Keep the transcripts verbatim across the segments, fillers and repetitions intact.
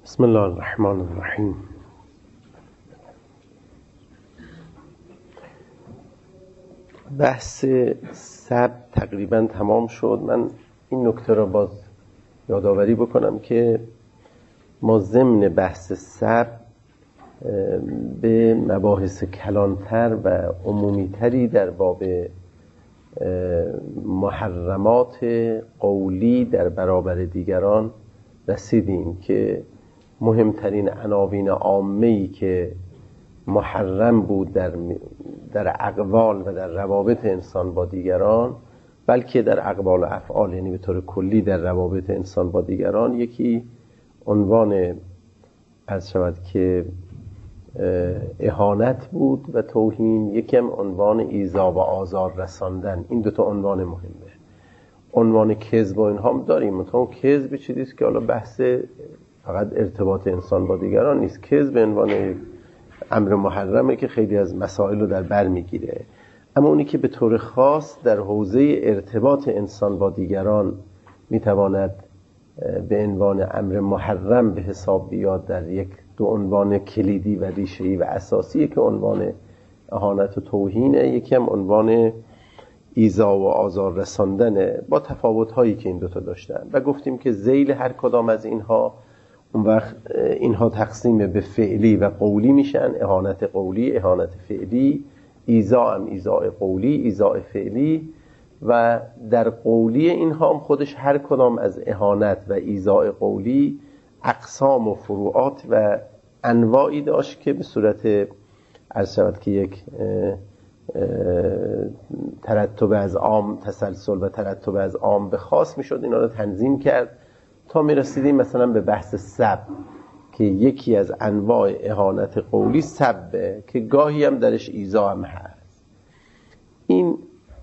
بسم الله الرحمن الرحیم. بحث سب تقریبا تمام شد. من این نکته را باز یادآوری بکنم که ما ضمن بحث سب به مباحث کلانتر و عمومیتری در باب محرمات قولی در برابر دیگران رسیدیم که مهمترین عناوین عامه‌ای که محرم بود در در اقوال و در روابط انسان با دیگران، بلکه در اقوال و افعال، یعنی به طور کلی در روابط انسان با دیگران، یکی عنوان عرض شود که اهانت بود و توهین، یکم عنوان ایذا و آزار رساندن. این دوتا عنوان مهمه. عنوان کذب و اینها هم داریم، مثلا کذب چیزیست که حالا بحث فقط ارتباط انسان با دیگران نیست. کذب عنوان امر محرمه که خیلی از مسائل رو در بر میگیره، اما اونی که به طور خاص در حوزه ارتباط انسان با دیگران میتواند به عنوان امر محرم به حساب بیاد در یک دو عنوان کلیدی و ریشه‌ای و اساسی که عنوان اهانت و توهینه، یکی هم عنوان ایذا و آزار رساندنه، با تفاوت‌هایی که این دوتا داشتن. و گفتیم که ذیل هر کدام از اینها اون وقت اینها تقسیم به فعلی و قولی میشن. اهانت قولی، اهانت فعلی، ایذا هم ایذاء قولی، ایذاء فعلی. و در قولی اینها هم خودش هر کدام از اهانت و ایذاء قولی اقسام و فروعات و انواعی داشت که به صورت عرض شود که یک ترتب از عام، تسلسل و ترتب از عام به خاص میشد. اینا رو تنظیم کرد تا میرسیدیم مثلا به بحث سب که یکی از انواع اهانت قولی سبه که گاهی هم درش ایذا هم هست. این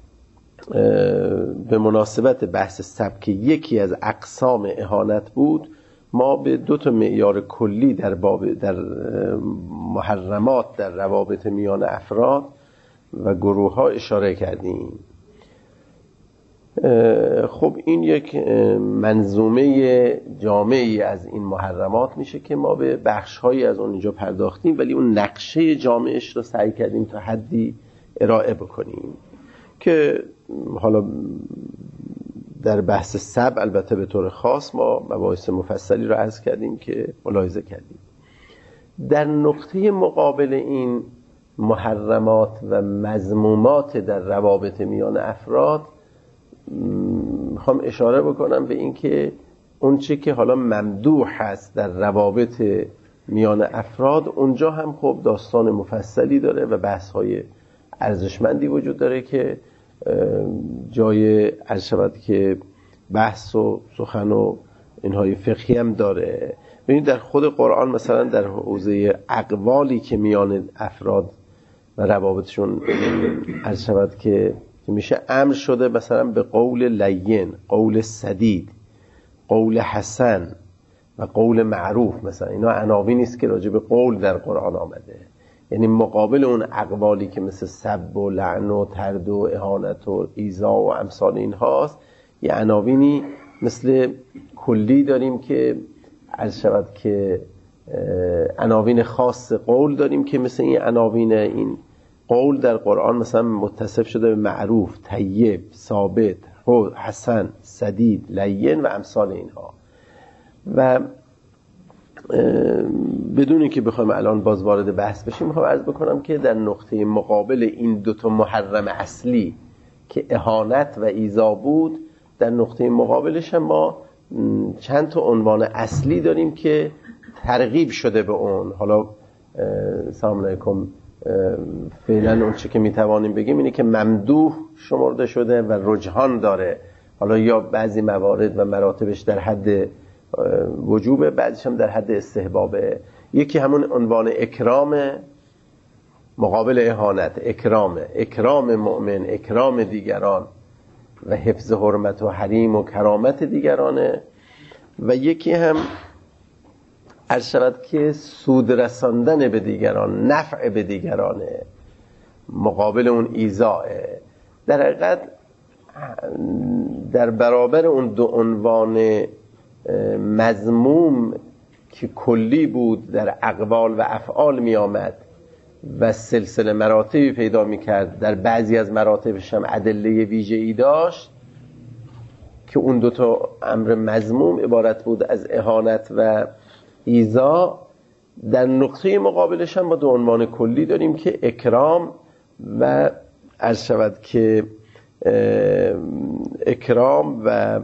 به مناسبت بحث سب که یکی از اقسام اهانت بود، ما به دو تا معیار کلی در باب در محرمات در روابط میان افراد و گروه ها اشاره کردیم. خب این یک منظومه جامعی از این محرمات میشه که ما به بخش‌هایی از اون اینجا پرداختیم، ولی اون نقشه جامعش رو سعی کردیم تا حدی ارائه بکنیم که حالا در بحث سب البته به طور خاص ما مباحث مفصلی رو عرض کردیم که ملاحظه کردیم. در نقطه مقابل این محرمات و مذمومات در روابط میان افراد میخوام اشاره بکنم به این که اون چه که حالا ممدوح هست در روابط میان افراد، اونجا هم خب داستان مفصلی داره و بحث‌های ارزشمندی وجود داره که جای عرض شود که بحث و سخن و اینهای فقهی هم داره. ببینید در خود قرآن مثلا در حوزه اقوالی که میان افراد و روابطشون عرض شود که میشه امر شده مثلا به قول لین، قول سدید، قول حسن و قول معروف. مثلا اینا عناوینی است که راجع به قول در قرآن آمده، یعنی مقابل اون اقوالی که مثل سب و لعن و ترد و اهانت و ایذا و امثال اینهاست، یه عناوینی مثل کلی داریم که عرض شود که عناوین خاص قول داریم که مثل این عناوین. این قول در قرآن مثلا متصف شده به معروف، طیب، ثابت، حسن، سدید، لین و امثال اینها. و بدون اینکه بخوایم الان باز وارد بحث بشیم، میخوام عرض بکنم که در نقطه مقابل این دوتا محرم اصلی که اهانت و ایذا بود، در نقطه مقابلش هم ما چند تا عنوان اصلی داریم که ترغیب شده به اون. حالا سلام علیکم، فعلا اون چه که میتوانیم بگیم اینه که ممدوح شمرده شده و رجحان داره. حالا یا بعضی موارد و مراتبش در حد وجوبه، بعضیش هم در حد استحبابه. یکی همون عنوان اکرام مقابل اهانت، اکرام اکرام مؤمن، اکرام دیگران و حفظ حرمت و حریم و کرامت دیگرانه. و یکی هم عرض شود که سود رساندن به دیگران، نفع به دیگرانه، مقابل اون ایذاء. در حقیقت در برابر اون دو عنوان مذموم که کلی بود در اقوال و افعال می آمد و سلسله مراتبی پیدا می کرد، در بعضی از مراتبش هم ادله ویژه‌ای داشت که اون دوتا امر مذموم عبارت بود از اهانت و ایذا. در نقطه مقابلش هم با دو عنوان کلی داریم که اکرام و عرض شود که اکرام و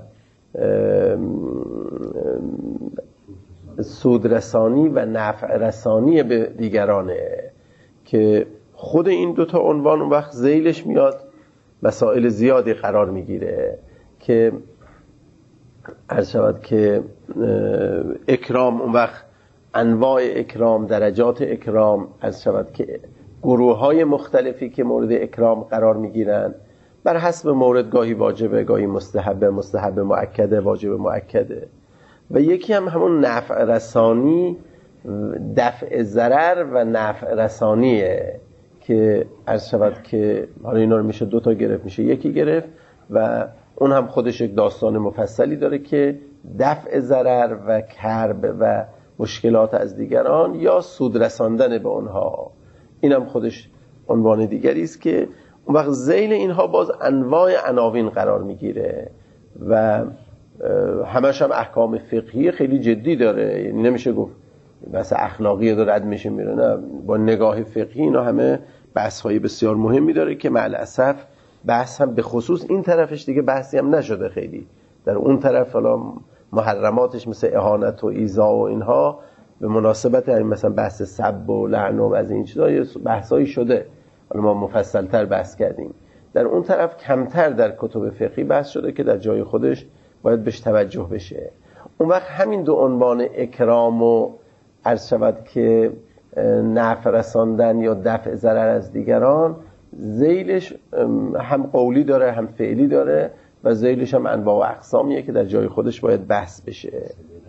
سودرسانی و نفع رسانی به دیگرانه، که خود این دوتا عنوان اون وقت ذیلش میاد مسائل زیادی قرار میگیره که عرض شود که اکرام اون وقت انواع اکرام، درجات اکرام، عرض شود که گروه های مختلفی که مورد اکرام قرار میگیرن بر حسب مورد، گاهی واجبه، گاهی مستحبه، مستحب مؤکده، واجب مؤکده. و یکی هم همون نفع رسانی، دفع ضرر و نفع رسانیه که عرض شود که حالا اینا رو میشه دوتا گرفت، میشه یکی گرفت و اون هم خودش یک داستان مفصلی داره که دفع ضرر و کرب و مشکلات از دیگران یا سود رساندن به اونها، این هم خودش عنوان دیگری است که اون وقت ذیل اینها باز انواع عناوین قرار میگیره و همش هم احکام فقهی خیلی جدی داره. یعنی نمیشه گفت بحث اخلاقی داره رد میشه میره، نه، با نگاه فقهی اینا همه بحث های بسیار مهمی داره که مع الاسف بحث هم به خصوص این طرفش دیگه بحثی هم نشده خیلی. در اون طرف حالا محرماتش مثل اهانت و ایذا و اینها به مناسبت همین مثلا بحث سب و لعن و از این چیزا بحثایی شده، حالا ما مفصل‌تر بحث کردیم. در اون طرف کمتر در کتب فقهی بحث شده که در جای خودش باید بهش توجه بشه. اون وقت همین دو عنوان اکرام و عرض شود که نفع رساندن یا دفع ضرر از دیگران، ذیلش هم قولی داره هم فعلی داره و ذیلش هم انواع و اقسامیه که در جای خودش باید بحث بشه.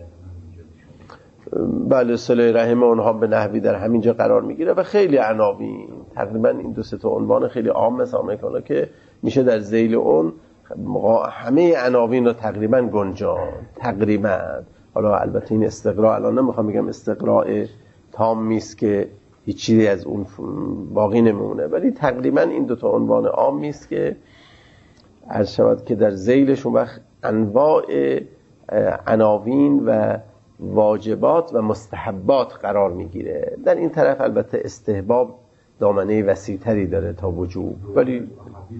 بله، صله رحم اونها به نحوی در همینجا قرار میگیره و خیلی عناوین، تقریبا این دو سه تا عنوان خیلی عام مثلا که میشه در ذیل اون همه عناوین رو تقریبا گنجان تقریبا. حالا البته این استقراء الان نمیخوام بگم استقراء تامی است که هیچ چیزی از اون باقی نمیمونه، ولی تقریبا این دو تا عنوان عامی است که عرض شود که در ذیلش اون وقت انواع عناوین و واجبات و مستحبات قرار میگیره. در این طرف البته استحباب دامنه وسیع‌تری داره تا وجوب، ولی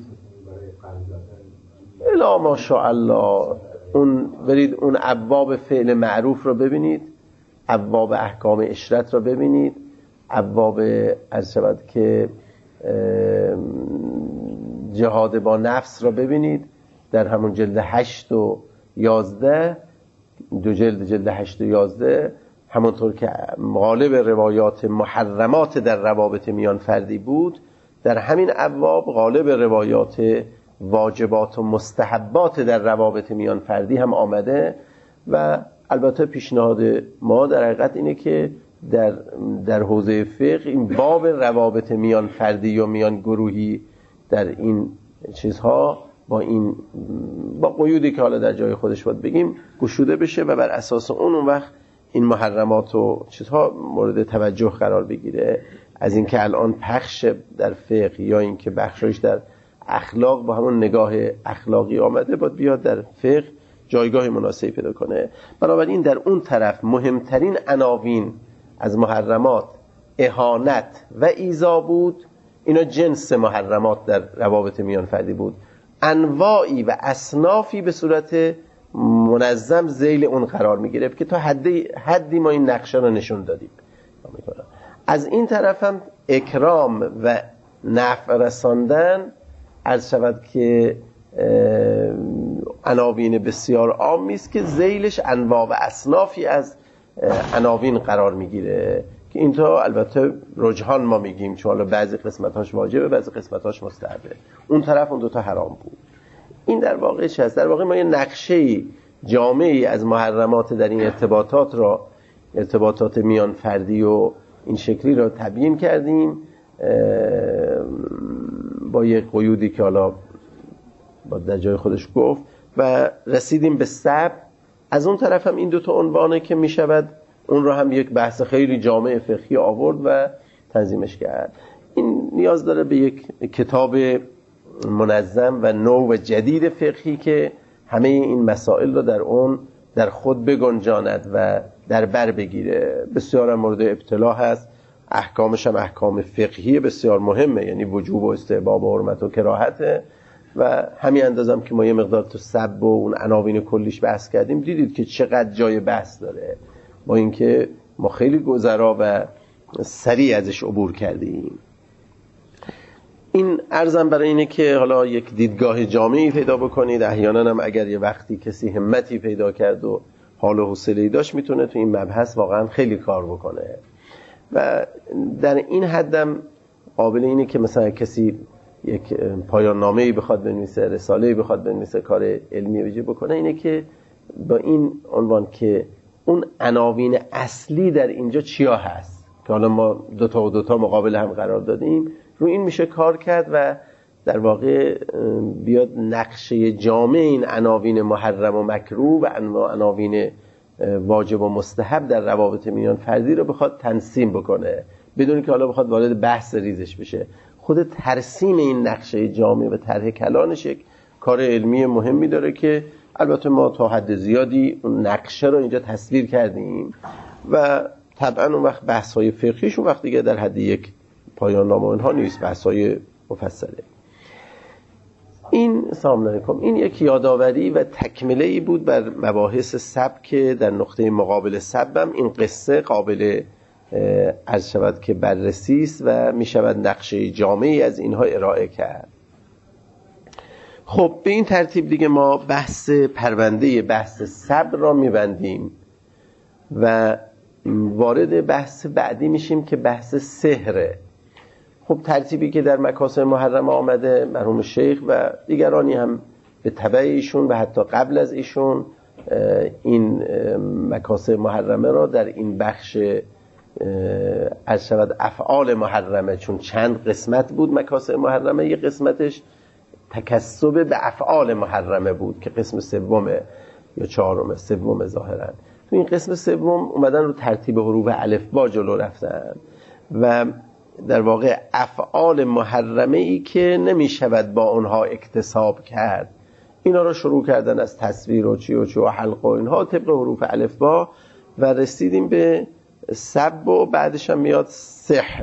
الا ماشاءالله اون برید اون ابواب فعل معروف رو ببینید، ابواب احکام عشرت رو ببینید، ابواب عرض شود که جهاد با نفس رو ببینید در همون جلد هشت و یازده، دو جلد جلد هشت و یازده، همونطور که غالب روایات محرمات در روابط میان فردی بود، در همین ابواب غالب روایات واجبات و مستحبات در روابط میان فردی هم آمده. و البته پیشنهاد ما در حقیقت اینه که در در حوزه فقه این باب روابط میان فردی و میان گروهی در این چیزها با این با قیودی که حالا در جای خودش باید بگیم گشوده بشه و بر اساس اون اون وقت این محرمات و چیزها مورد توجه قرار بگیره. از اینکه الان پخش در فقه یا اینکه بخشش در اخلاق با همون نگاه اخلاقی آمده، باید بیاد در فقه جایگاه مناسبی پیدا کنه. بنابراین در اون طرف مهمترین عناوین از محرمات اهانت و ایذا بود. اینا جنس محرمات در روابط میان فردی بود، انواعی و اصنافی به صورت منظم ذیل اون قرار میگیره که تا حدی حدی ما این نقشه رو نشون دادیم. از این طرف هم اکرام و نفع رساندن عرض شود که عناوین بسیار عامی است که ذیلش انواع و اصنافی از عناوین قرار میگیره که اینطور البته رجحان ما میگیم، چون حالا بعضی قسمتاش واجبه بعضی قسمتاش مستحبه. اون طرف اون دوتا حرام بود. این در واقع چه است؟ در واقع ما یه نقشه جامعی از محرمات در این ارتباطات را، ارتباطات میان فردی و این شکلی را تبیین کردیم با یک قیودی که حالا با در جای خودش گفت و رسیدیم به سب. از اون طرف هم این دوتا عنوانه که می شود اون رو هم یک بحث خیلی جامع فقهی آورد و تنظیمش کرد. این نیاز داره به یک کتاب منظم و نو و جدید فقهی که همه این مسائل رو در اون در خود بگنجاند و در بر بگیره. بسیار مورد ابتلا هست، احکامش هم احکام فقهی بسیار مهمه، یعنی وجوب و استحباب و حرمت و کراهته و همین اندازم که ما یه مقدار تو سب و اون عناوین کلیش بحث کردیم، دیدید که چقدر جای بحث داره، با اینکه ما خیلی گذرا و سریع ازش عبور کردیم. این عرضم برای اینه که حالا یک دیدگاه جامعی پیدا بکنید. احیانا هم اگر یه وقتی کسی همتی پیدا کرد و حال و حوصله‌ای داشت میتونه تو این مبحث واقعا خیلی کار بکنه و در این حدم قابل اینه که مثلا کسی یک پایان نامه‌ای بخواد بنویسه، رساله‌ای بخواد بنویسه، کار علمی ویژه بکنه، اینه که با این عنوان که اون عناوین اصلی در اینجا چیا هست که حالا ما دو تا و دو تا مقابل هم قرار دادیم، رو این میشه کار کرد و در واقع بیاد نقشه جامع این عناوین محرم و مکروه و عناوین واجب و مستحب در روابط میان فردی رو بخواد تنظیم بکنه، بدون که حالا بخواد وارد بحث ریزش بشه. خود ترسیم این نقشه جامع و طرح کلانش یک کار علمی مهمی داره که البته ما تا حد زیادی اون نقشه رو اینجا تصویر کردیم و طبعا اون وقت بحث‌های فقهیش اون وقت دیگه در حد یک پایان نامه اینها نیست، بحث‌های مفصله. این سلام علیکم، این یک یادآوری و تکمله‌ای بود بر مباحث سب که در نقطه مقابل سبم این قصه قابل عرض شود که بررسی است و می شود نقشه جامعی از اینها ارائه کرد. خب به این ترتیب دیگه ما بحث پرونده بحث سب را می بندیم و وارد بحث بعدی میشیم که بحث سحره. خب ترتیبی که در مکاسب محرمه آمده، مرحوم شیخ و دیگرانی هم به تبع ایشون و حتی قبل از ایشون این مکاسب محرمه را در این بخش عرض شود افعال محرمه، چون چند قسمت بود مکاسب محرمه، یه قسمتش تکسب به افعال محرمه بود که قسم سومه یا چهارمه، سومه ظاهرا. تو این قسم سوم اومدن رو ترتیب حروف الف با جلو رفتن و در واقع افعال محرمه ای که نمی شود با اونها اکتساب کرد، اینا رو شروع کردن از تصویر و چی و چی و حلق و اینها طبق حروف الف با و رسیدیم به سب و بعدش هم میاد سحر.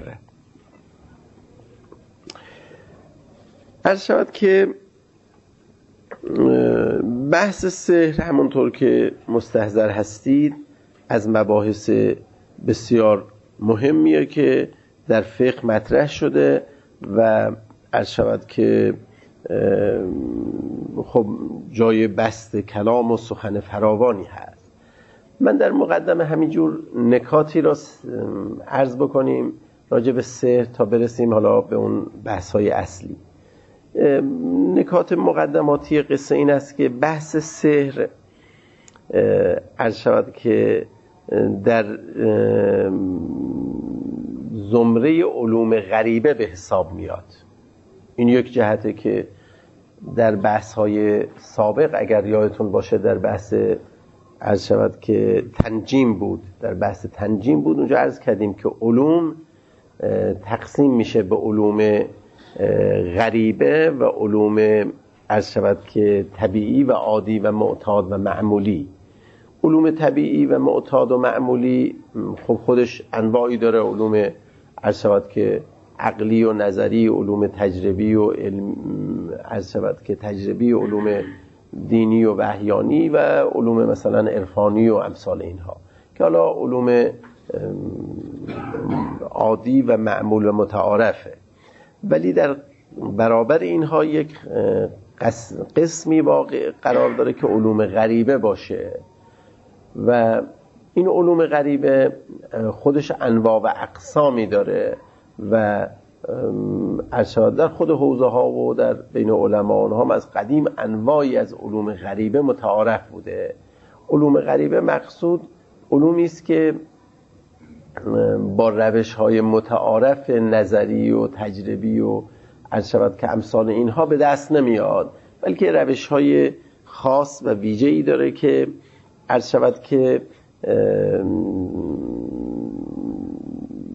عرض شود که بحث سحر همونطور که مستحضر هستید از مباحث بسیار مهمیه که در فقه مطرح شده و عرض شود که خب جای بست کلام و سخن فراوانی هست. من در مقدمه همینجور نکاتی را عرض بکنیم راجع به سحر تا برسیم حالا به اون بحث‌های اصلی. نکات مقدماتی قصه این است که بحث سحر عرض شود که در زمره علوم غریبه به حساب میاد. این یک جهته که در بحث‌های سابق اگر یادتون باشه در بحث عرض شود که تنجیم بود، در بحث تنجیم بود اونجا عرض کردیم که علوم تقسیم میشه به علوم غریبه و علوم عرض شود که طبیعی و عادی و معتاد و معمولی. علوم طبیعی و معتاد و معمولی خب خودش انواعی داره، علوم عرض شود که عقلی و نظری، علوم تجربی و علم عرض شود که تجربی، علوم دینی و وحیانی و علوم مثلا عرفانی و امثال اینها که حالا علوم عادی و معمول و متعارفه. ولی در برابر اینها یک قسمی واقع قرار داره که علوم غریبه باشه و این علوم غریبه خودش انواع و اقسامی داره و ارشاد در خود حوزه ها و در بین علما هم از قدیم انواعی از علوم غریبه متعارف بوده. علوم غریبه مقصود علومی است که با روش های متعارف نظری و تجربی و ارشاد که امثال اینها به دست نمیاد، بلکه روش های خاص و ویژه‌ای داره که ارشاد که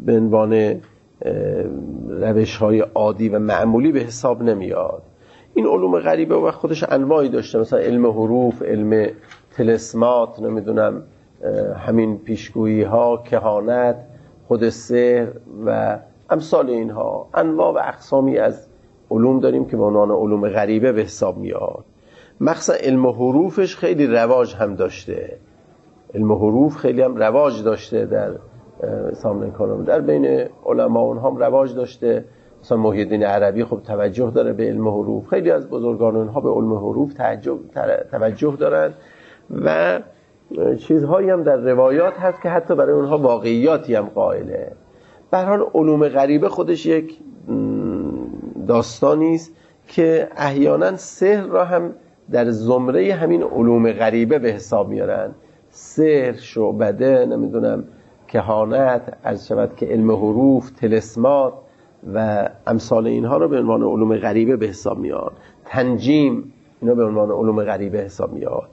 به عنوان روش‌های عادی و معمولی به حساب نمیاد. این علوم غریبه و خودش انواعی داشته، مثلا علم حروف، علم طلسمات، نمیدونم همین پیشگویی ها، کهانت، خود سحر و امثال اینها. انواع و اقسامی از علوم داریم که به عنوان علوم غریبه به حساب میاد. مخصوصا علم حروفش خیلی رواج هم داشته، علم حروف خیلی هم رواج داشته در سامانه کلام، در بین علما اونها هم رواج داشته. مثلا محی الدین عربی خب توجه داره به علم حروف، خیلی از بزرگان اونها به علم حروف توجه دارن و چیزهایی هم در روایات هست که حتی برای اونها واقعیاتی هم قائله. به هر حال علوم غریبه خودش یک داستانی است که احیانا سحر را هم در زمره همین علوم غریبه به حساب میارن. سحر، شعبده، نمیدونم کهانت، عرض شود که علم حروف، طلسمات و امثال اینها رو به عنوان علوم غریبه به حساب میاد. تنجیم، اینا به عنوان علوم غریبه حساب میاد.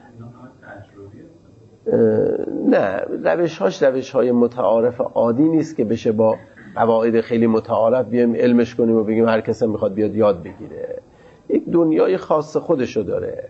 نه، روش‌هاش روش‌های متعارف عادی نیست که بشه با قواعد خیلی متعارف بیایم علمش کنیم و بگیم هر کسی میخواد بیاد یاد بگیره. یک دنیای خاص خودشو داره.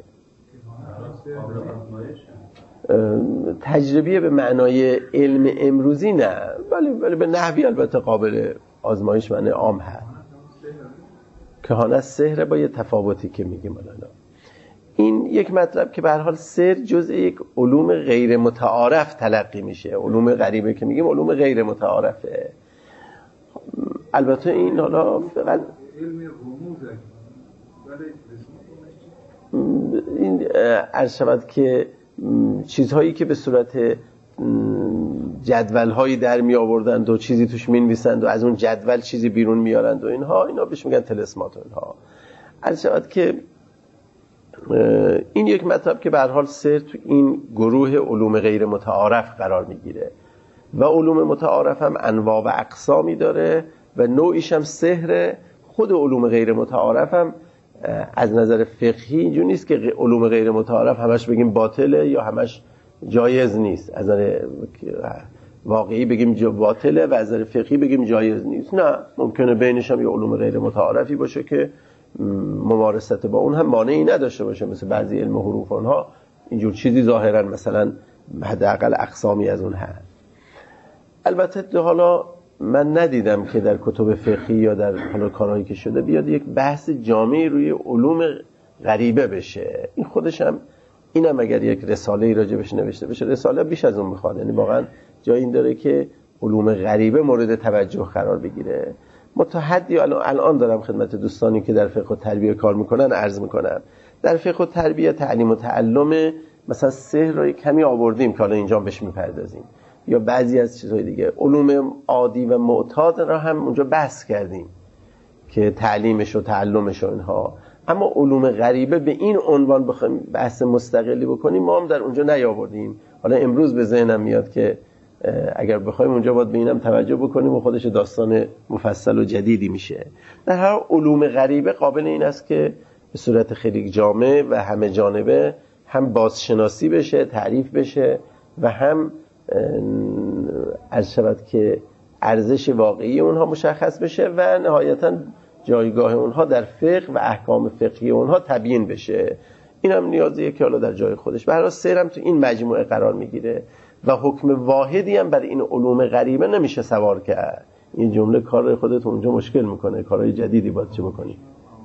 تجربیه به معنای علم امروزی نه، ولی ولی به نحوی البته قابل آزمایش معنی عام هست. کهانت، سحر با یه تفاوتی که میگیم الان. این یک مطلب که به هر حال سحر جزء یک علوم غیر متعارف تلقی میشه. علوم غریبه که میگیم علوم غیر متعارفه. البته این حالا فقط علم رموزه، این عرض شود که چیزهایی که به صورت جدول‌هایی در می آوردند و چیزی توش می نویسند و از اون جدول چیزی بیرون میارند و اینها، اینا بهش میگن طلسمات و اینها. عرض شود که این یک مطلب که به هر حال سحر تو این گروه علوم غیر متعارف قرار میگیره و علوم متعارف هم انواع و اقسامی داره و نوعیش هم سحر. خود علوم غیر متعارف هم از نظر فقهی اینجور نیست که علوم غیر متعارف همش بگیم باطله یا همش جایز نیست. از نظر واقعی بگیم باطله و از نظر فقهی بگیم جایز نیست. نه، ممکنه بینش هم یه علوم غیر متعارفی باشه که ممارست با اون هم مانعی نداشته باشه، مثل بعضی علم حروف اونها اینجور چیزی ظاهرا مثلا حداقل اقسامی از اون هست. البته حالا من ندیدم که در کتب فقهی یا در حالا کارهایی که شده بیاد یک بحث جامعی روی علوم غریبه بشه. این خودش هم اینم اگر یک رساله راجع بهش نوشته بشه، رساله بیش از اون میخواد. یعنی واقعا جای این داره که علوم غریبه مورد توجه قرار بگیره. متحدی الان دارم خدمت دوستانی که در فقه و تربیه کار میکنن عرض میکنم. در فقه و تربیه تعلیم و تعلم مثلا سحر رو کمی آوردیم که حالا اینجا بهش میپردازیم، یا بعضی از چیزهای دیگه. علوم عادی و معتاد را هم اونجا بحث کردیم که تعلیمش و تعلمش و اینها. اما علوم غریبه به این عنوان بخوایم بحث مستقلی بکنیم ما هم در اونجا نیاوردیم. حالا امروز به ذهنم میاد که اگر بخوایم اونجا باید به اینم توجه بکنیم و خودش داستان مفصل و جدیدی میشه. در هر علوم غریبه قابل این است که به صورت خیلی جامع و همه جانبه هم بازشناسی بشه، تعریف بشه و هم عرض شود که ارزش واقعی اونها مشخص بشه و نهایتاً جایگاه اونها در فقه و احکام فقهی اونها تبیین بشه. این هم نیازیه که حالا در جای خودش. به هر حال سحر تو این مجموعه قرار میگیره و حکم واحدی هم بر این علوم غریبه نمیشه سوار کرد. این جمله کار خودت اونجا مشکل میکنه، کارهای جدیدی باید چه بکنی.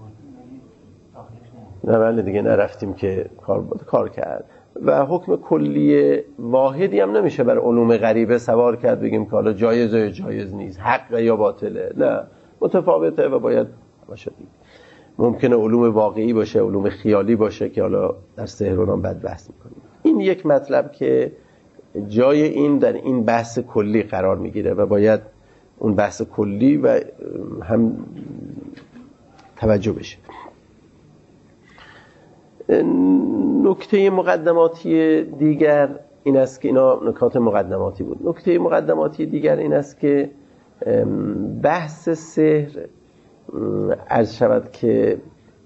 نه بله دیگه نرفتیم که کار بود کار کرد و حکم کلی واحدی هم نمیشه بر علوم غریبه سوار کرد بگیم که حالا جایزه یا جایز نیست، حق یا باطله. نه، متفاوته و باید باشه. ممکنه علوم واقعی باشه، علوم خیالی باشه که حالا در سحر اونام بعد بحث میکنیم. این یک مطلب که جای این در این بحث کلی قرار میگیره و باید اون بحث کلی و هم توجه بشه. نکته مقدماتی دیگر این است که اینا نکات مقدماتی بود. نکته مقدماتی دیگر این است که بحث سحر عرض شود که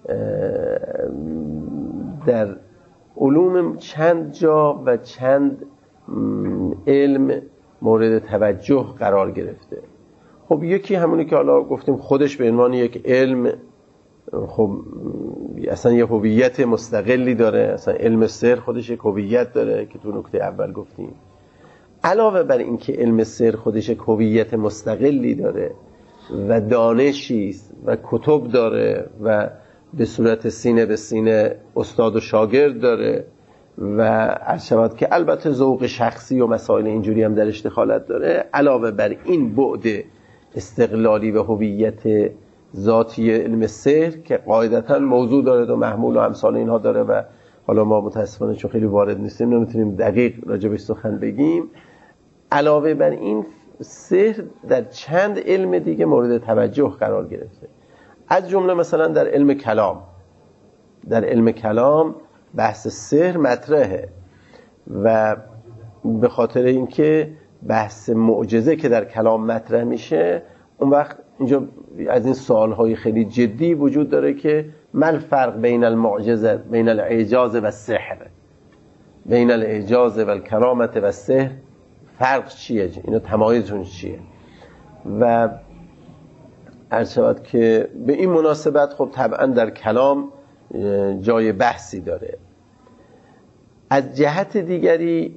در علوم چند جا و چند علم مورد توجه قرار گرفته. خب یکی همونی که حالا گفتیم خودش به عنوان یک علم، خب اصلا یه هویت مستقلی داره، اصلا علم سحر خودش یک هویت داره که تو نکته اول گفتیم. علاوه بر این که علم سحر خودش یک هویت مستقلی داره و دانشی است و کتب داره و به صورت سینه به سینه استاد و شاگرد داره و عرض شود که البته ذوق شخصی و مسائل اینجوری هم درش دخالت داره، علاوه بر این بعد استقلالی و هویت ذاتی علم سحر که قاعدتا موضوع داره و محمول و امثال اینها داره و حالا ما متاسفانه چون خیلی وارد نیستیم نمیتونیم دقیق راجبش سخن بگیم، علاوه بر این سحر در چند علم دیگه مورد توجه قرار گرفته. از جمله مثلا در علم کلام، در علم کلام بحث سحر مطرحه و به خاطر اینکه بحث معجزه که در کلام مطرح میشه، اون وقت اینجا از این سوالهای خیلی جدی وجود داره که ما الفرق بین المعجزه بین الاعجاز و السحر، بین الاعجاز و الکرامت و السحر فرق چیه؟ اینو تمایزشون چیه؟ و عرض شود که به این مناسبت خب طبعا در کلام جای بحثی داره. از جهت دیگری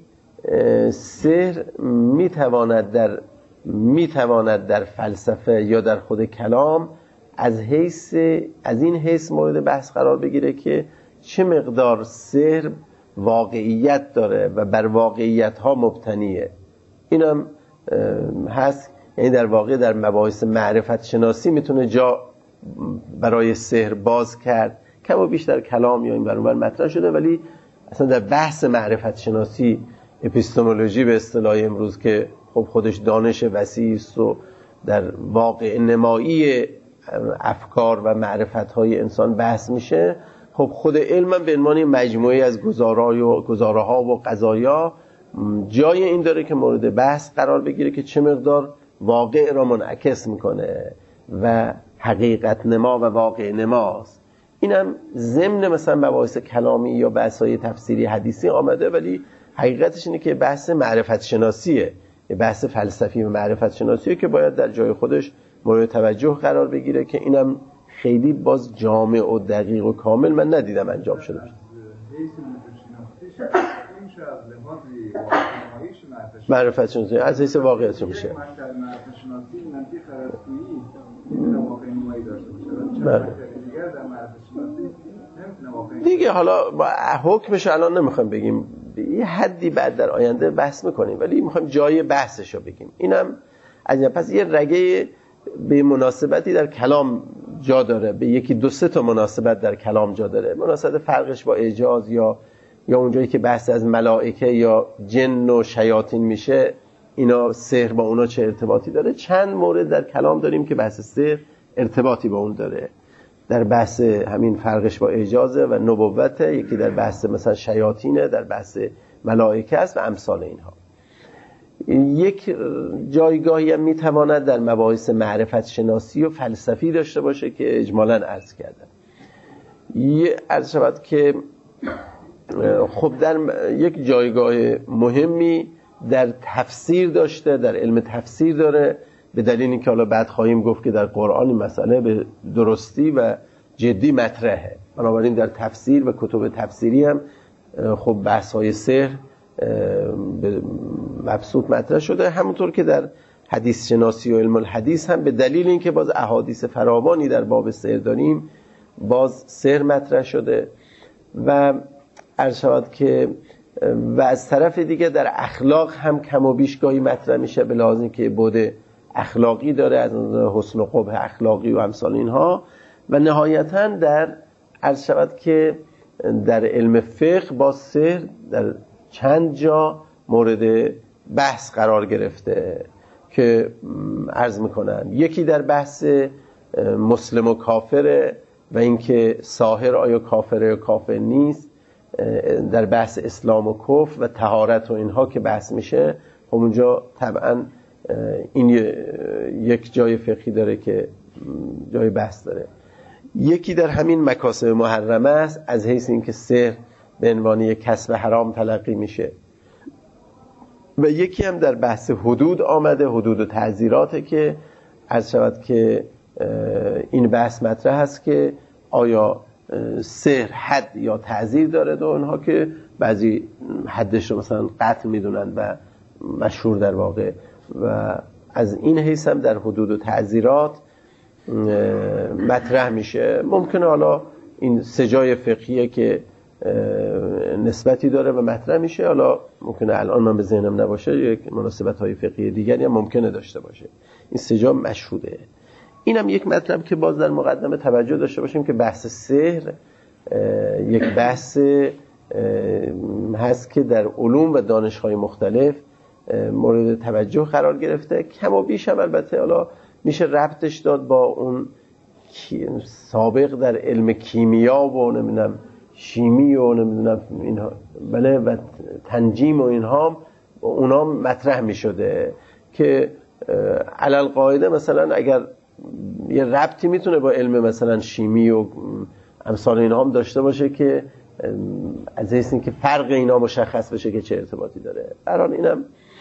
سحر میتواند در میتواند در فلسفه یا در خود کلام از حیث از این حیث مورد بحث قرار بگیره که چه مقدار سحر واقعیت داره و بر واقعیت ها مبتنیه. اینم هست، یعنی در واقع در مباحث معرفت شناسی میتونه جا برای سحر باز کرد، کم و بیش در کلام یا این برابر مطرح شده، ولی اصلا در بحث معرفت شناسی اپیستمولوژی به اصطلاح امروز که خب خودش دانش وسیع است و در واقع نمایی افکار و معرفت‌های انسان بحث میشه، خب خود علم هم به عنوان مجموعه از گزارای و گزاره‌ها و قضایا جای این داره که مورد بحث قرار بگیره که چه مقدار واقع را منعکس میکنه و حقیقت نما و واقع نماست. اینم ضمن مثلا مباحث کلامی یا بحث‌های تفسیری حدیثی آمده، ولی حقیقتش اینه که بحث معرفت شناسیه، بحث فلسفی و معرفت شناسیه که باید در جای خودش مورد توجه قرار بگیره که اینم خیلی باز جامع و دقیق و کامل من ندیدم انجام شده باشه. معرفت شناسی از حیث واقعیت میشه. دیگه حالا حکمش الان نمیخوایم بگیم، یه حدی بعد در آینده بحث میکنیم، ولی میخوایم جای بحثشو بگیم. اینم از این پس یه رگه به مناسبتی در کلام جا داره، به یکی دو سه تا مناسبت در کلام جا داره. مناسبت فرقش با اعجاز یا یا اونجایی که بحث از ملائکه یا جن و شیاطین میشه، اینا سحر با اونا چه ارتباطی داره؟ چند مورد در کلام داریم که بحث سحر ارتباطی با اون داره. در بحث همین فرقش با اعجازه و نبوته، یکی در بحث مثلا شیاطینه، در بحث ملائکه است و امثال اینها. یک جایگاهی هم میتواند در مباحث معرفت شناسی و فلسفی داشته باشه که اجمالاً عرض کردم. یه عرض شود که خب در یک جایگاه مهمی در تفسیر داشته، در علم تفسیر داره، به دلیل اینکه حالا بعد خواهیم گفت که در قرآن این مسئله به درستی و جدی مطرحه. بنابراین در تفسیر و کتب تفسیری هم خب بحث‌های سحر مبسوط مطرح شده، همونطور که در حدیث شناسی و علم الحدیث هم به دلیل اینکه باز احادیث فراوانی در باب سحر داریم باز سحر مطرح شده. و عرض شود که و از طرف دیگه در اخلاق هم کم و بیش گاهی مطرح میشه، به لحاظ اینکه بعد اخلاقی داره، از حسن و قبح اخلاقی و امثال اینها. و نهایتاً در عرض شود که در علم فقه با سحر در چند جا مورد بحث قرار گرفته که عرض میکنم. یکی در بحث مسلم و کافره و اینکه ساحر آیا کافره یا کافر نیست، در بحث اسلام و کفر و طهارت و اینها که بحث میشه، خب اونجا طبعا این یک جای فقهی داره که جای بحث داره. یکی در همین مکاسب محرمه است، از حیث اینکه سحر به عنوان یک کسب حرام تلقی میشه. و یکی هم در بحث حدود آمده، حدود و تعزیراته که عرض شود که این بحث مطرح هست که آیا سحر حد یا تعزیر داره، و اونها که بعضی حدش رو مثلا قتل میدونن و مشهور در واقع، و از این حیث هم در حدود و تعزیرات مطرح میشه. ممکنه حالا این سجای فقهیه که نسبتی داره و مطرح میشه، حالا ممکنه الان من به ذهنم نباشه، یک مناسبت های فقهی دیگری هم ممکنه داشته باشه. این سجا مشهوده. اینم یک مطلب که باز در مقدمه توجه داشته باشیم که بحث سحر یک بحث هست که در علوم و دانش‌های مختلف مورد توجه قرار گرفته. کم و بیش هم البته حالا میشه ربطش داد با اون سابق در علم کیمیا و نمیدونم شیمی و نمیدونم اینها، بله، و تنجیم و اینها، اونا مطرح میشده که علل قاعده مثلا اگر یه ربطی میتونه با علم مثلا شیمی و امثال اینها هم داشته باشه که از حیث این که فرق اینا مشخص بشه که چه ارتباطی داره. برحال اینم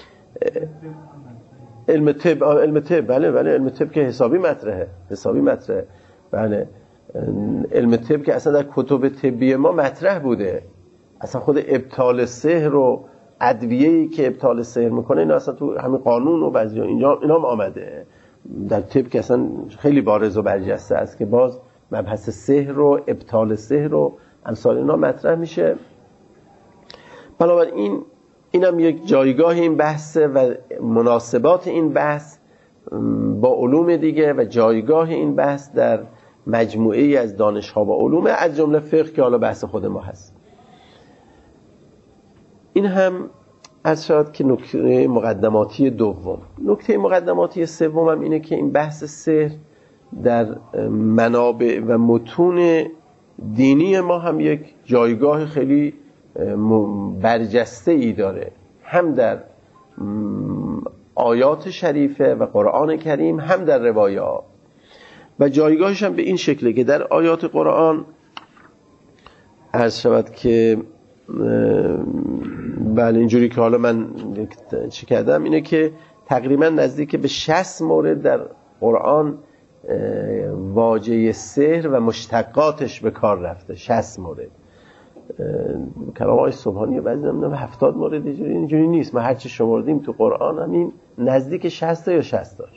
علم طب، علم طب بله بله علم طب که حسابی مطرحه، حسابی مطرحه بله. علم طب که اصلا در کتب طبی ما مطرح بوده، اصلا خود ابطال سحر و ادویه‌ای که ابطال سحر میکنه اینا اصلا تو همین قانون و بعضی اینجا اینا هم آمده در طب که اصلا خیلی بارز و برجسته است که باز مبحث سحر و ابطال سحر و امثال اینا مطرح میشه. بنابراین اینم یک جایگاه این بحثه و مناسبات این بحث با علوم دیگه و جایگاه این بحث در مجموعه ای از دانش‌ها و علوم، از جمله فقه که حالا بحث خود ما هست. این هم از شاید که نکته مقدماتی دوم. نکته مقدماتی سوم هم اینه که این بحث سحر در منابع و متون دینی ما هم یک جایگاه خیلی برجسته ای داره، هم در آیات شریفه و قرآن کریم، هم در روایات. و جایگاهش هم به این شکله که در آیات قرآن عرض شود که بله اینجوری که حالا من چی کردم اینه که تقریبا نزدیک به شصت مورد در قرآن واژه سحر و مشتقاتش به کار رفته. شصت مورد. کلام آقای سبحانی بعضی نمیدونم هفتاد مورد اینجوری اینجوری نیست، ما هر چی شمردیم تو قرآن همین نزدیک شصت یا شصت داشت.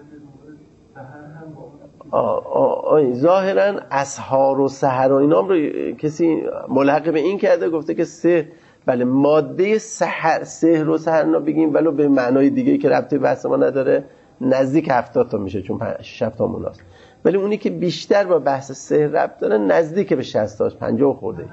ظاهرا اسحار و سحر و اینام رو کسی ملحق به این کرده، گفته که سحر بله ماده سحر، سحر و سحر نا بگیم ولو به معنای دیگه که ربطی به بحث ما نداره نزدیک هفتاد تا میشه چون شش تا مناست، ولی اونی که بیشتر با بحث سحر ربط داره نزدیک به شصت تاش، پنجاه خورده.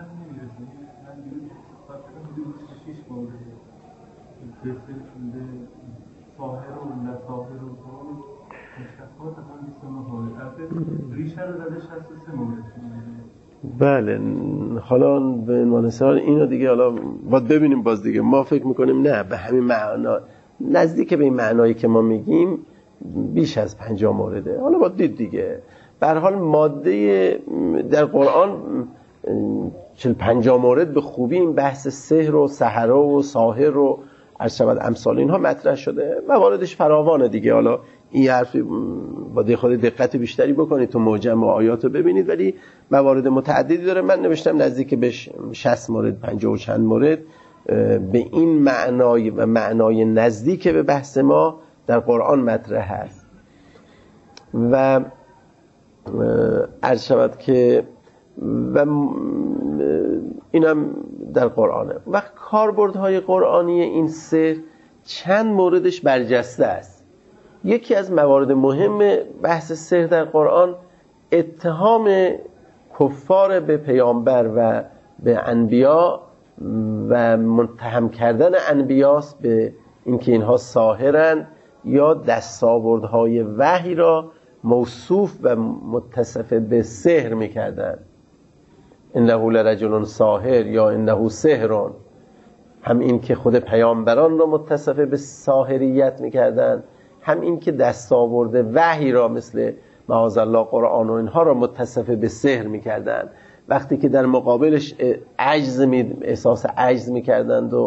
بله حالا به عنوان سوال اینو دیگه حالا باید ببینیم، باز دیگه ما فکر میکنیم نه به همین معنا نزدیک به این معنایی که ما میگیم بیش از پنجاه مورده. حالا باید دید دیگه. به هر حال ماده در قرآن چهل پنجاه مورد به خوبی این بحث سحر و سحره و ساحر و عرض شود امثال اینها مطرح شده، مواردش فراوانه دیگه. حالا این حرفی با خود دقت بیشتری بکنید تو معجم و آیات رو ببینید، ولی موارد متعددی داره. من نوشتم نزدیک به شصت مورد، پنجاه و چند مورد به این معنای و معنای نزدیک به بحث ما در قرآن مطرح هست و عرض شود که و اینم در قرآنه. و کاربردهای قرآنی این سحر چند موردش برجسته است. یکی از موارد مهم بحث سحر در قرآن اتهام کفار به پیامبر و به انبیا و متهم کردن انبیاست به اینکه اینها ساحرند یا دستاوردهای وحی را موصوف و متصف به سحر میکردند. انه لرجل ساحر یا انه سحر، هم این که خود پیامبران را متصف به ساحریت میکردند، هم این که دستاورد وحی را مثل معاذالله قرآن و اینها را متصف به سحر میکردند. وقتی که در مقابلش عجز می احساس عجز میکردند و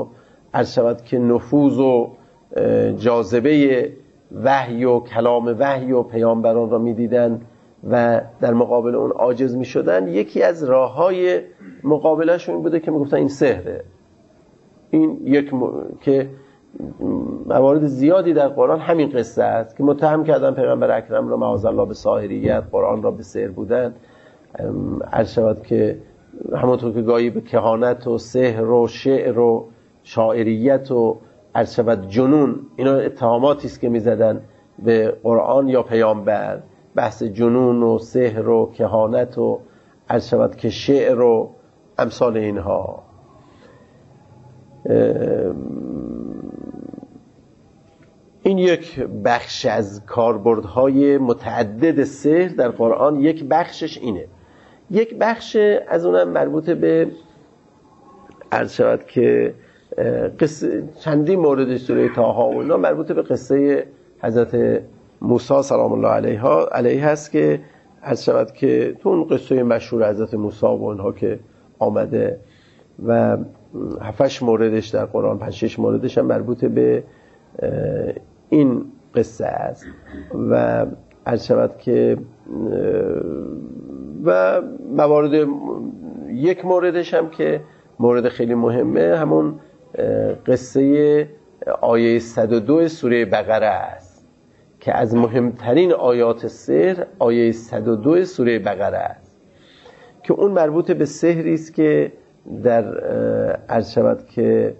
عرض شود که نفوذ و جاذبه وحی و کلام وحی و پیامبران را میدیدن و در مقابل اون عاجز میشدن، یکی از راههای مقابلش این بوده که میگفتن این سحره. این یک م... که موارد زیادی در قرآن همین قصه است که متهم کردن پیغمبر اکرم را معاذالله به ساحریت، قرآن را به سحر بودن. عرض شود که همونطور که گاهی به کهانت و سحر و شعر و شاعریت و عرض شود جنون، اینا اتهاماتی است که میزدن به قرآن یا پیامبر، بحث جنون و سحر و کهانت و عرض شود که شعر و امثال اینها. این یک بخش از کاربردهای متعدد سحر در قرآن، یک بخشش اینه. یک بخش از اونم مربوط به عرض شود که قصه چندی مورد سوره طه و اینا مربوط به قصه حضرت موسی سلام الله علیها علیه هست که عرض شود که تو اون قصه مشهور حضرت موسی و اونها که آمده و هفتش موردش در قرآن، پنج شش موردش هم مربوط به این قصه است و عرض شود که و موارد یک موردش هم که مورد خیلی مهمه همون قصه آیه صد و دو سوره بقره است که از مهمترین آیات سحر آیه صد و دو سوره بقره است که اون مربوط به سحری است که در عرض شود که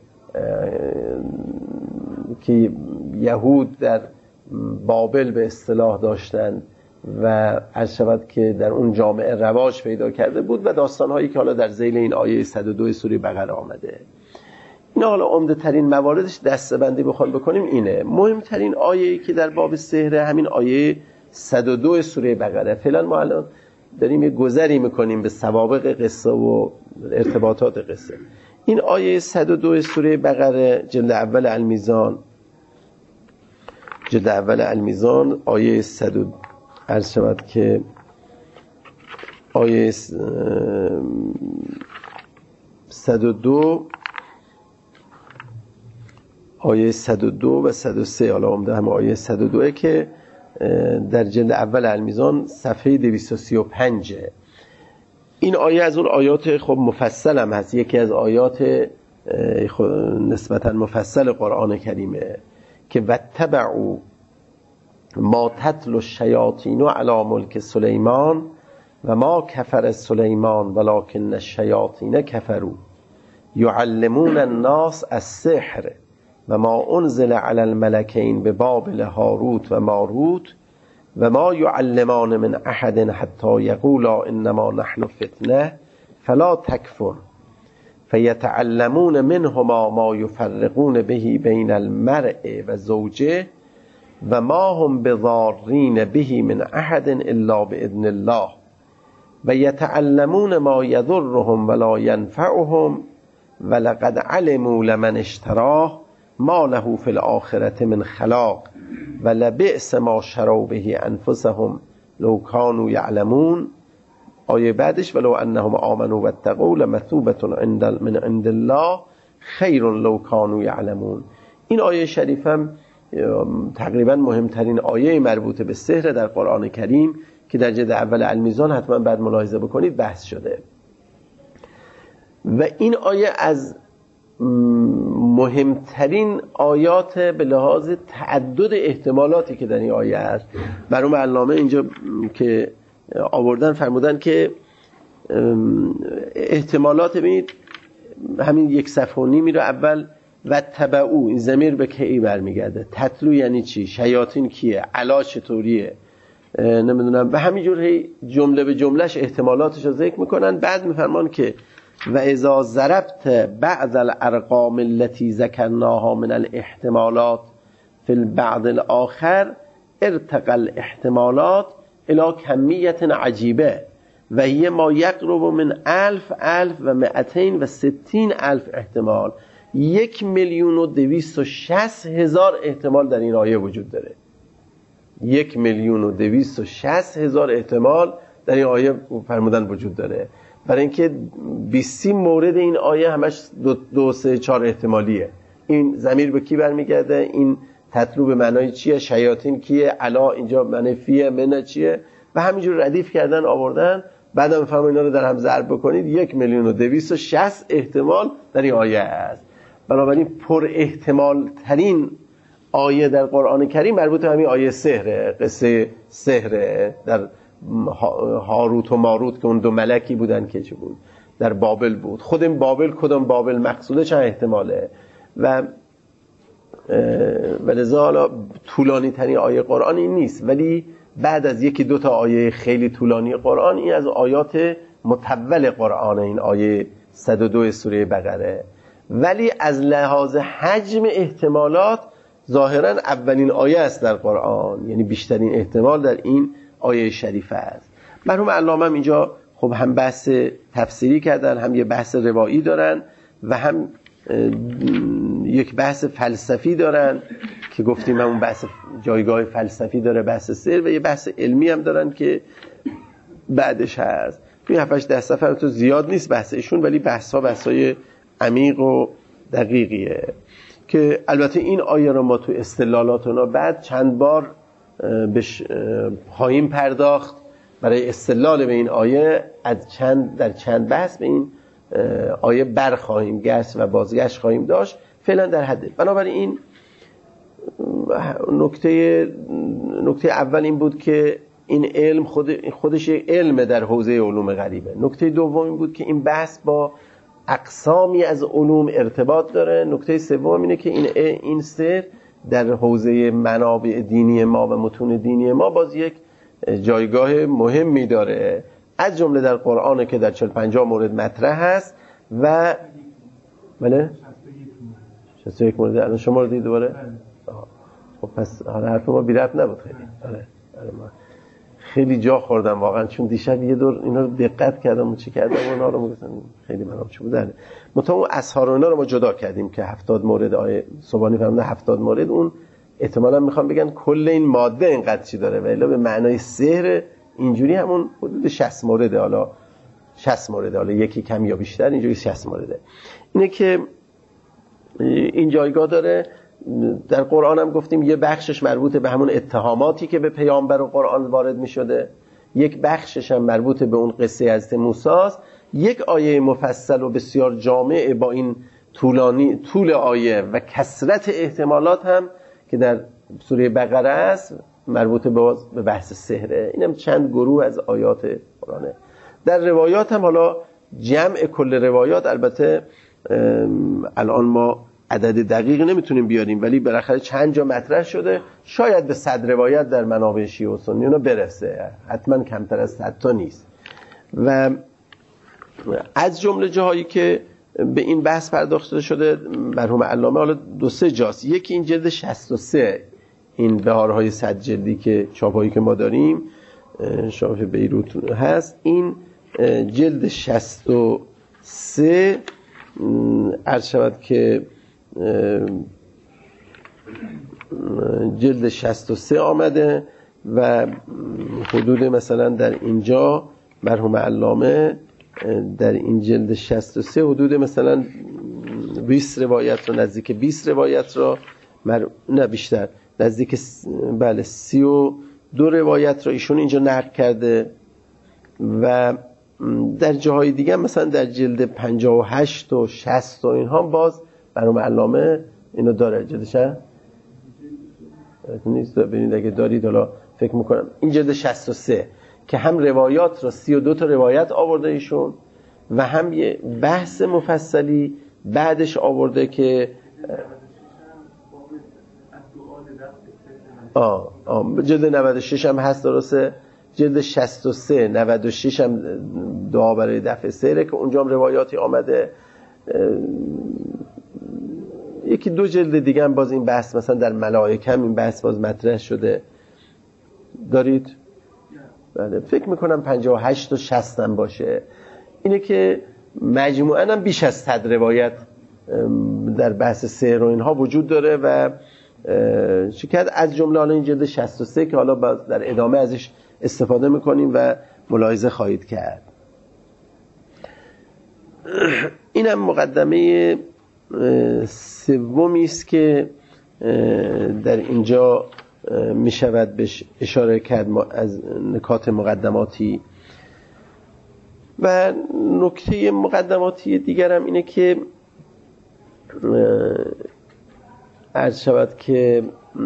که یهود در بابل به اصطلاح داشتند و عرض شود که در اون جامعه رواج پیدا کرده بود و داستانهایی که حالا در ذیل این آیه صد و دو سوره بقره آمده. این حالا عمده ترین مواردش دسته‌بندی بخوام بکنیم اینه. مهمترین آیه‌ای که در باب سحر همین آیه صد و دو سوره بقره. فعلا ما الان داریم یه گذری میکنیم به سوابق قصه و ارتباطات قصه. این آیه صد و دو سوره بقره جلد اول المیزان، جلد اول المیزان آیه صد عرض شود که آیه صد و دو آیه صد و دو و صد و سه، حالا عمده هم آیه صد و دو که در جلد اول المیزان صفحه دویست و سی و پنج. این آیه از اون آیات خب مفصل هم هست، یکی از آیات نسبتا مفصل قرآن کریمه که واتبعوا ما تتلو الشیاطین علی ملک سلیمان و ما کفر سلیمان ولکن الشیاطین کفروا یعلمون الناس السحر و ما انزل علی الملکین ببابل هاروت و ماروت و ما یعلمان من احد حتی یقولا انما نحن فتنه فلا تکفر فیتعلمون منهما ما یفرقون به بین المرء و زوجه و ما هم بضارین به من احد الا باذن الله و یتعلمون ما یضرهم ولا ینفعهم ولقد علموا لمن اشتراه ما له فی الآخرة من خلاق و لبئس ما شروا به انفسهم لو كانوا یعلمون. آیه بعدش ولو انهم آمنوا واتقوا لمثوبة عند من عند الله خیر لو كانوا یعلمون. این آیه شریف هم تقریبا مهمترین آیه مربوط به سحر در قرآن کریم که در جلد اول المیزان حتما بعد ملاحظه بکنید بحث شده و این آیه از مهمترین آیات به لحاظ تعدد احتمالاتی که در این آیه هست. برام علامه اینجا که آوردن فرمودن که احتمالات ببینید همین یک صفحه و نیمی رو اول و تبعو، این ضمیر به کی برمیگرده، تتلو یعنی چی، شیاطین کیه، علا چطوریه، نمیدونم و همینجور هی جمله به جملهش احتمالاتش رو ذکر میکنن. بعد میفرمان که و اذا ضربت بعض الارقام التي ذكرناها من الاحتمالات في البعض الاخر ارتقى الاحتمالات الى كمية عجيبه و هي ما يقرب من الف الف و مئتين و ستين الف احتمال. یک میلیون و دویست و شصت هزار احتمال در این آیه وجود داره. یک میلیون و دویست و شصت هزار احتمال در این آیه فرمودن وجود داره، برای اینکه بیست مورد این آیه همش دو, دو سه چهار احتمالیه. این ضمیر به کی برمیگرده؟ این تتلو به معنای چیه؟ شیاطین کیه؟ علا اینجا معنی فیه، من چیه؟ و همینجور ردیف کردن آوردن. بعد هم فهم اینا رو در هم ضرب بکنید یک میلیون و دویست و شصت احتمال در این آیه هست. بنابراین پر احتمال ترین آیه در قرآن کریم مربوط به همین آیه سحره، قصه سحره در هاروت و ماروت که اون دو ملکی بودن که چه بود در بابل بود. خود این بابل کدام بابل مقصوده چند احتماله و ولذا حالا طولانی ترین آیه قرآن این نیست، ولی بعد از یکی دو تا آیه خیلی طولانی قرآن این از آیات مطول قرآن، این آیه صد و دو سوره بقره. ولی از لحاظ حجم احتمالات ظاهرا اولین آیه است در قرآن، یعنی بیشترین احتمال در این آیه شریفه است. مرحوم علامه هم اینجا خب هم بحث تفسیری کردن، هم یه بحث روایی دارن و هم یک بحث فلسفی دارن که گفتیم همون بحث جایگاه فلسفی داره، بحث سر، و یه بحث علمی هم دارن که بعدش هست. توی هفتش ده صفحه تو زیاد نیست بحثشون، ولی بحث ها بحث های عمیق و دقیقیه که البته این آیه رو ما تو استدلالاتنا بعد چند بار بهش خواهیم پرداخت برای استدلال به این آیه. از چند در چند بحث به این آیه برخواهیم گشت و بازگشت خواهیم داشت. فعلا در حد. بنابراین این نکته نکته اول این بود که این علم خود خودش علم در حوزه علوم غریبه. نکته دوم این بود که این بحث با اقسامی از علوم ارتباط داره. نکته سوم اینه که این این سر در حوزه منابع دینی ما و متون دینی ما باز یک جایگاه مهمی داره، از جمله در قرآن که در چهل پنجاه مورد مطرح هست و بله شصت و یک مورد. الان شما رو دید دوباره؟ خب پس حرف ما بی ربط نبود خیلی. آره خیلی جا خوردم واقعا، چون دیشب یه دور اینا رو دقت کردم و چی کردم و اونا رو گفتم خیلی منم چه بودن. متأ اون اسحار و اینا رو ما جدا کردیم که هفتاد مورد آیه سبحانی فرموده هفتاد مورد، اون احتمالاً میخوام بگن کل این ماده اینقدر چی داره، ولی به معنای سحر اینجوری همون حدود شصت مورد، حالا شصت مورد، حالا یکی کم یا بیشتر، اینجوری شصت مورده. اینه که این جایگاه داره. در قرآن هم گفتیم یه بخشش مربوط به همون اتهاماتی که به پیامبر و قرآن وارد می شده، یک بخشش هم مربوط به اون قصه حضرت موسی است. یک آیه مفصل و بسیار جامع با این طولانی طول آیه و کثرت احتمالات هم که در سوره بقره است مربوط به بحث سحره. اینم چند گروه از آیات قرآنه. در روایات هم حالا جمع کل روایات البته الان ما عدد دقیق نمیتونیم بیاریم، ولی بالاخره چند جا مطرح شده، شاید به صد روایت در منابع شیعه و سنی اونو برسه، حتما کمتر از صد تا نیست. و از جمله جاهایی که به این بحث پرداخته شده مرحوم علامه حالا دو سه جاست. یکی این جلد شصت و سه، این بهارهای صد جلدی که چاپایی که ما داریم شاپ بیروت هست، این جلد شصت و سه عرض شود که جلد شصت و سه آمده و حدود مثلا در اینجا مرحوم علامه در این جلد شصت و سه حدود مثلا بیست روایت رو، نزدیک بیست روایت رو مر... نه بیشتر، نزدیک بله سی و دو روایت رو ایشون اینجا نقل کرده. و در جاهای دیگه مثلا در جلد پنجاه و هشت و شصت و اینها باز مرحوم علامه اینو داره. جلدش نیست ببینید اگه دارید، حالا فکر میکنم این جلد شصت و سه که هم روایات رو سی و دو تا روایت آورده ایشون و هم یه بحث مفصلی بعدش آورده که آه آه جلد نود و شش هم هست درسته، جلد شصت و سه نود و شش هم دعا برای دفع سحره که اونجا هم روایاتی آمده. یکی دو جلد دیگه هم باز این بحث مثلا در ملائکه هم این بحث باز مطرح شده. دارید؟ بله فکر میکنم پنجاه و هشت و شصت هم باشه. اینه که مجموعاً هم بیش از صد روایت در بحث سحر و اینها وجود داره و شکایت از جمله حالا این جلد شصت و سه که حالا باز در ادامه ازش استفاده میکنیم و ملاحظه خواهید کرد. اینم مقدمه سومی است که در اینجا می شود بهش اشاره کرد از نکات مقدماتی. و نکته مقدماتی دیگرم اینه که عرض شود که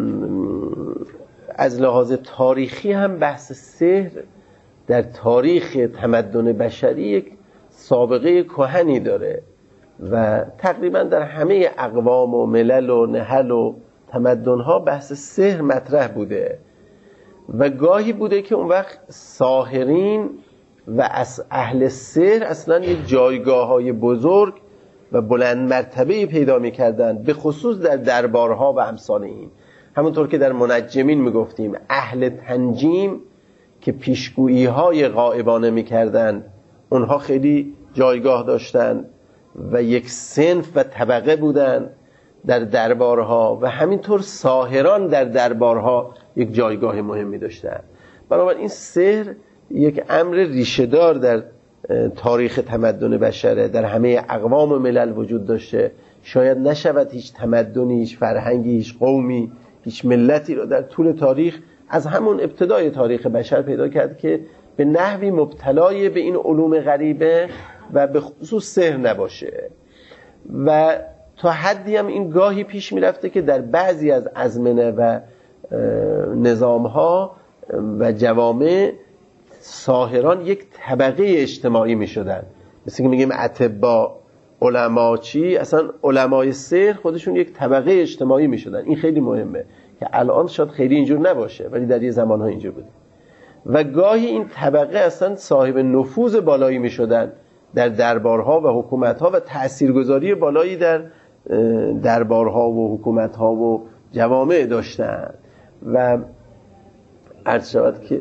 از لحاظ تاریخی هم بحث سحر در تاریخ تمدن بشری یک سابقه کهنی داره و تقریبا در همه اقوام و ملل و نهل و تمدن‌ها بحث سحر مطرح بوده و گاهی بوده که اون وقت ساحرین و از اهل سحر اصلا یک جایگاه‌های بزرگ و بلند مرتبه پیدا می‌کردند، به خصوص در دربارها و امثال این. همونطور که در منجمین میگفتیم اهل تنجیم که پیشگویی‌های غائبانه می‌کردند، اونها خیلی جایگاه داشتند و یک صنف و طبقه بودند در دربارها و همینطور ساحران در دربارها یک جایگاه مهمی داشتند. بنابراین این سحر یک امر ریشه‌دار در تاریخ تمدن بشره، در همه اقوام و ملل وجود داشته. شاید نشود هیچ تمدنی، هیچ فرهنگی، هیچ قومی، هیچ ملتی رو در طول تاریخ از همون ابتدای تاریخ بشر پیدا کرد که به نحوی مبتلای به این علوم غریبه و به خصوص سحر نباشه. و تا حدی هم این گاهی پیش می رفته که در بعضی از ازمنه و نظامها و جوامع ساحران یک طبقه اجتماعی می شدن. مثل که میگیم اطباء، علما، چی اصلا علمای سحر خودشون یک طبقه اجتماعی می شدن. این خیلی مهمه که الان شاید خیلی اینجور نباشه ولی در یه زمانها اینجور بوده. و گاهی این طبقه اصلا صاحب نفوذ بالایی می شدن در دربارها و حکومتها و تاثیرگذاری بالایی در دربارها و حکومتها و جوامع داشتن. و عرض شود که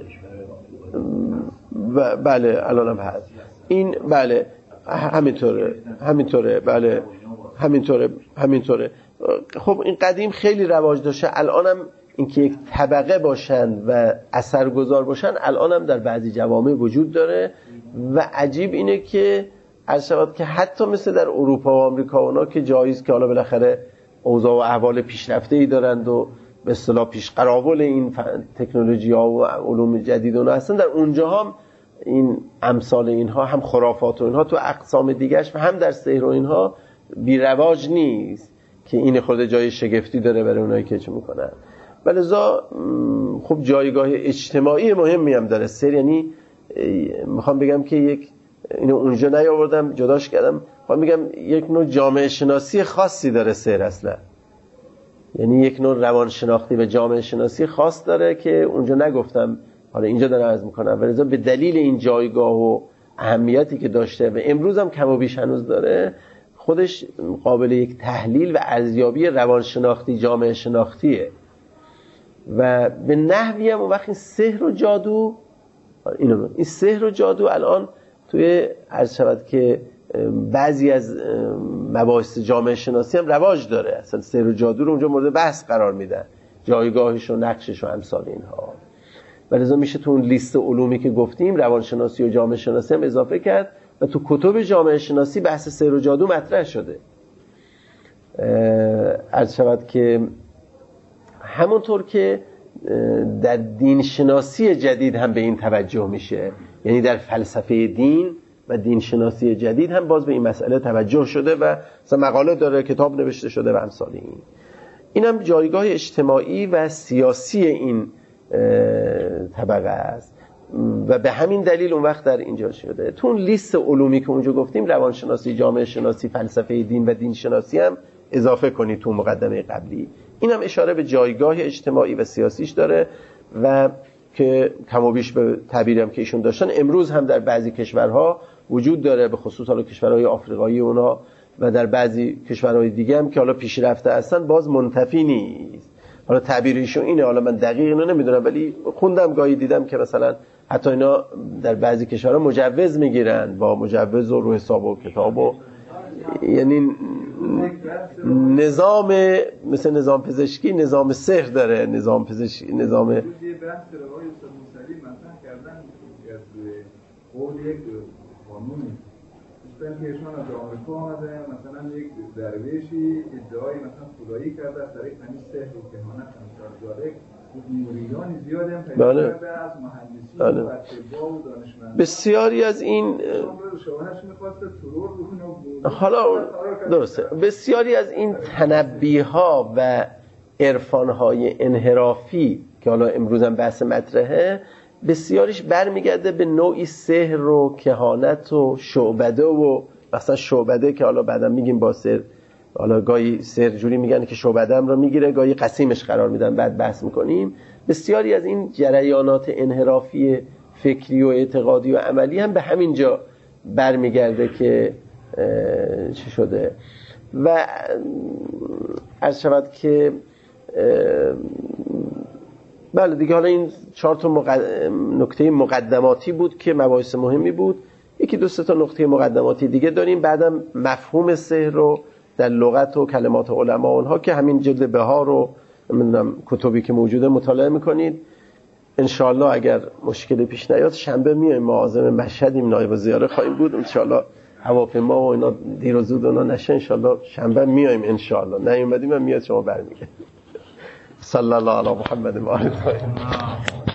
و بله الان هم هست این، بله همینطوره همینطوره بله همینطوره همینطوره خب این قدیم خیلی رواج داشته، الان هم این که یک طبقه باشن و اثرگذار باشن الان هم در بعضی جوامع وجود داره. و عجیب اینه که عرض شود که حتی مثل در اروپا و آمریکا اونا که جایز که حالا بالاخره اوضاع و احوال پیشرفته‌ای دارند و به اصطلاح پیش قراول این تکنولوژی‌ها و علوم جدید اونا هستن، در اونجا هم این امثال اینها هم خرافات و اینها تو اقسام دیگه‌اش و هم در سحر و اینها بی رواج نیست که این خود جای شگفتی داره برای اونایی که چه میکنن. ولذا خب جایگاه اجتماعی مهمی هم داره سحر. یعنی میخوام بگم که یک اینو اونجا نیاوردم جداش کردم، میخوام بگم یک نوع جامعه شناسی خاصی داره سحر اصلا. یعنی یک نوع روانشناختی و جامعه شناسی خاص داره که اونجا نگفتم، حالا اینجا دارم عرض میکنم. ولذا به دلیل این جایگاه و اهمیتی که داشته و امروز هم کم و بیش هنوز داره، خودش قابل یک تحلیل و ارزیابی روانشناختی جامعه شناختیه. و به نحوی هم اون وقت این سحر و جادو اینو این سحر و جادو الان توی عرض شود که بعضی از مباحث جامعه شناسی هم رواج داره. اصلا سحر و جادو رو اونجا مورد بحث قرار میدن، جایگاهش و نقشش و امثال اینها. ولذا میشه تو اون لیست علومی که گفتیم روانشناسی و جامعه شناسی هم اضافه کرد و تو کتب جامعه شناسی بحث سحر و جادو مطرح شده. عرض شود که همونطور که در دین شناسی جدید هم به این توجه میشه، یعنی در فلسفه دین و دین شناسی جدید هم باز به این مسئله توجه شده و مثلا مقاله داره، کتاب نوشته شده و امثال این. این هم جایگاه اجتماعی و سیاسی این طبقه است و به همین دلیل اون وقت در اینجا شده. تو اون لیست علومی که اونجا گفتیم روانشناسی، جامعه شناسی، فلسفه دین و دین شناسی هم اضافه کنید تو مقدمه قبلی. این هم اشاره به جایگاه اجتماعی و سیاسیش داره و که کم و بیش به تعبیرم که ایشون داشتن امروز هم در بعضی کشورها وجود داره، به خصوص حالا کشورهای آفریقایی اونا و در بعضی کشورهای دیگه هم که حالا پیشرفته هستن باز منتفی نیست. حالا تعبیر ایشون اینه، حالا من دقیق اینو نمیدونم ولی خوندم گاهی دیدم که مثلا حتی اینا در بعضی کشورها مجوز میگیرن، با مجوز و رو حساب و کتاب و یعنی نظام مثل نظام پزشکی نظام سحر داره، نظام پزشکی نظام یه بحث روای استاد موسوی مطرح کردن از قول یک قانون مثلا که ایشان از آمریکا آمده، مثلا یک درویشی ادعای مثلا خدایی کرده از طریق همین سحر و کهانت و امثال ذالک، مریدان زیادی هم پیدا بله. کرده از مهندسین بله. و اطباء و دانشمندان. بسیاری از این حالا درسته بسیاری از این تنبیه‌ها و عرفان‌های انحرافی که حالا امروز هم بحث مطرحه، بسیاریش برمیگرده به نوعی سحر و کهانت و شعبده و مثلا شعبده که حالا بعدا میگیم با سحر، حالا گاهی سحر جوری میگن که شعبده هم رو میگیره، گاهی قسیمش قرار میدن، بعد بحث میکنیم. بسیاری از این جریانات انحرافی فکری و اعتقادی و عملی هم به همین جا برمیگرده که چی شده. و عرض شود که بله دیگه، حالا این چهار تا مقد... نکته مقدماتی بود که مباحث مهمی بود. یکی دو سه تا نکته مقدماتی دیگه داریم، بعدم مفهوم سحر رو در لغت و کلمات علما اونها که همین جلد بهار رو نمیدونم کتبی که موجوده مطالعه میکنید. انشالله اگر مشکلی پیش نیاد شنبه میایم، معاظم مشهدیم، نایب زیاره خواهیم بود. انشالله هواپیما و اینا دیر و زود اونا نشه، انشالله شنبه میایم. انشالله نیومدیم هم میاد شما برمیگردید. صلی الله علی محمد و آله.